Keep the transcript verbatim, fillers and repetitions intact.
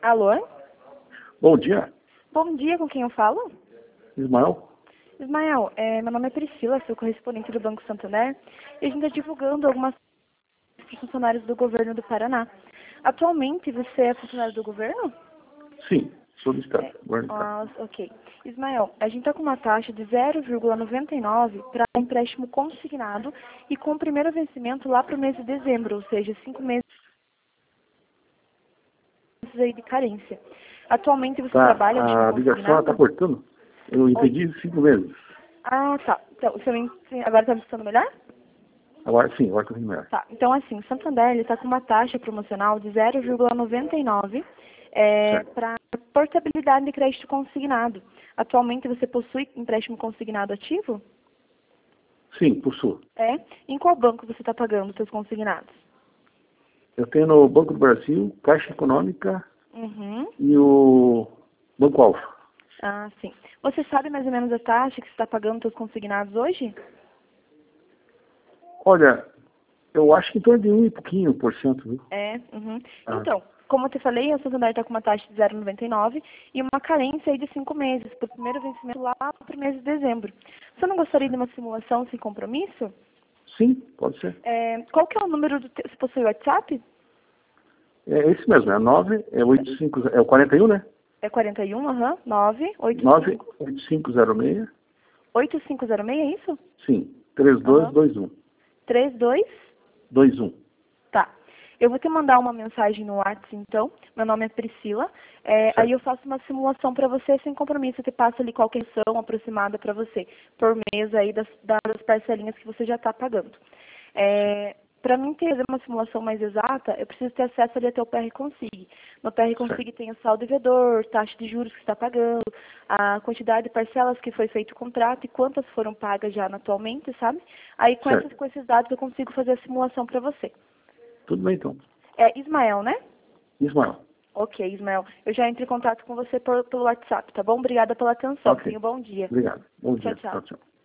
Alô? Bom dia, Bom dia, com quem eu falo? Ismael. Ismael, é, meu nome é Priscila, sou correspondente do Banco Santander e a gente está divulgando algumas para os funcionários do governo do Paraná. Atualmente, você é funcionário do governo? Sim, sou do Estado, É, guarda do Estado. ah, ok. Ismael, a gente está com uma taxa de zero vírgula noventa e nove para empréstimo consignado e com o primeiro vencimento lá para o mês de dezembro, ou seja, cinco meses aí de carência. Atualmente você Tá, trabalha no a ligação está consignado? cortando. Eu Oi. entendi cinco meses. Ah, tá. Então, o seu in- agora está me escutando melhor? Agora sim, agora estou melhor. Tá. Então, assim, o Santander está com uma taxa promocional de zero vírgula noventa e nove é, Certo. para portabilidade de crédito consignado. Atualmente você possui empréstimo consignado ativo? Sim, possuo. É. Em qual banco você está pagando os seus consignados? Eu tenho no Banco do Brasil, Caixa Econômica Uhum. e o Banco Alfa. Ah, sim. Você sabe mais ou menos a taxa que você está pagando os seus consignados hoje? Olha, eu acho que em torno de um e pouquinho por cento, viu? É. Uhum. Ah, Então, como eu te falei, a Santander está com uma taxa de zero vírgula noventa e nove e uma carência aí de cinco meses, para o primeiro vencimento lá para o mês de dezembro. Você não gostaria de uma simulação sem compromisso? sim, pode ser. É, qual que é o número do... Te... Você possui WhatsApp? É esse mesmo, é nove, é oito cinco, é o quarenta e um, né? É quarenta e um, aham, nove oito nove cinco oito cinco zero seis, oito cinco zero seis, é isso? sim, três dois Aham. dois um. três dois. dois um. Tá. Eu vou te mandar uma mensagem no WhatsApp, então. Meu nome é Priscila. É, aí Certo. eu faço uma simulação para você sem compromisso. Eu te passo ali qualquer ação aproximada para você, por mês aí das, das parcelinhas que você já está pagando. É, para mim ter uma simulação mais exata, eu preciso ter acesso ali até o P R Consig. No P R Certo. Consig tem o saldo devedor, taxa de juros que está pagando, a quantidade de parcelas que foi feito o contrato e quantas foram pagas já atualmente, sabe? Aí com, essas, Certo. com esses dados eu consigo fazer a simulação para você. Tudo bem então. É Ismael, né? Ismael. Ok, Ismael. Eu já entro em contato com você por, pelo WhatsApp, tá bom? Obrigada pela atenção. Ok. Tenha um bom dia. Obrigado. Bom Tchau, dia. tchau. Tchau, tchau.